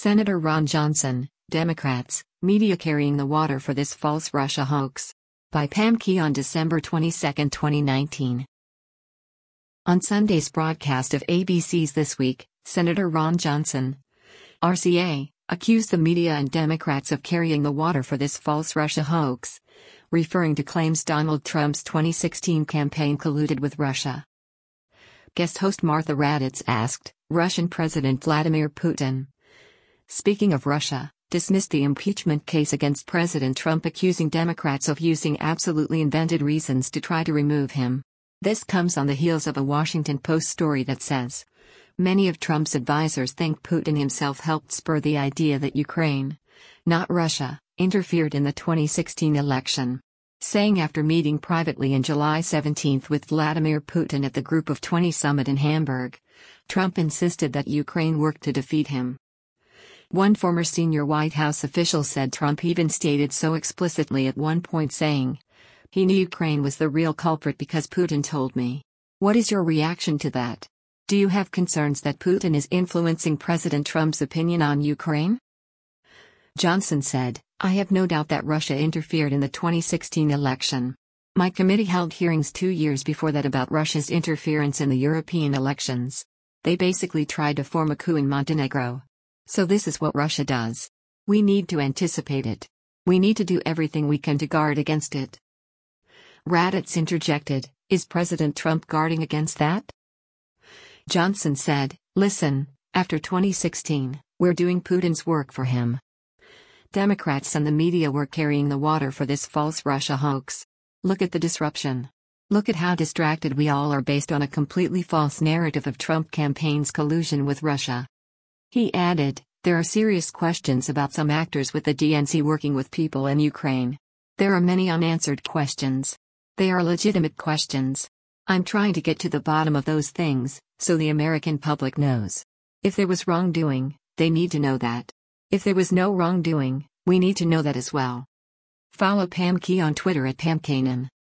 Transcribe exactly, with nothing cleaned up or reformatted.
Senator Ron Johnson, Democrats, media carrying the water for this false Russia hoax. By Pam Key on December twenty-second, twenty nineteen. On Sunday's broadcast of A B C's This Week, Senator Ron Johnson, R C A, accused the media and Democrats of carrying the water for this false Russia hoax, referring to claims Donald Trump's twenty sixteen campaign colluded with Russia. Guest host Martha Raddatz asked, Russian President Vladimir Putin, speaking of Russia, dismissed the impeachment case against President Trump, accusing Democrats of using absolutely invented reasons to try to remove him. This comes on the heels of a Washington Post story that says, many of Trump's advisors think Putin himself helped spur the idea that Ukraine, not Russia, interfered in the twenty sixteen election. Saying after meeting privately on July seventeenth with Vladimir Putin at the Group of twenty summit in Hamburg, Trump insisted that Ukraine worked to defeat him. One former senior White House official said Trump even stated so explicitly at one point, saying, he knew Ukraine was the real culprit because Putin told me. What is your reaction to that? Do you have concerns that Putin is influencing President Trump's opinion on Ukraine? Johnson said, I have no doubt that Russia interfered in the twenty sixteen election. My committee held hearings two years before that about Russia's interference in the European elections. They basically tried to form a coup in Montenegro. So this is what Russia does. We need to anticipate it. We need to do everything we can to guard against it. Raddatz interjected, is President Trump guarding against that? Johnson said, listen, after twenty sixteen, we're doing Putin's work for him. Democrats and the media were carrying the water for this false Russia hoax. Look at the disruption. Look at how distracted we all are based on a completely false narrative of Trump campaign's collusion with Russia. He added, there are serious questions about some actors with the D N C working with people in Ukraine. There are many unanswered questions. They are legitimate questions. I'm trying to get to the bottom of those things, so the American public knows. If there was wrongdoing, they need to know that. If there was no wrongdoing, we need to know that as well. Follow Pam Key on Twitter at Pam Kanan.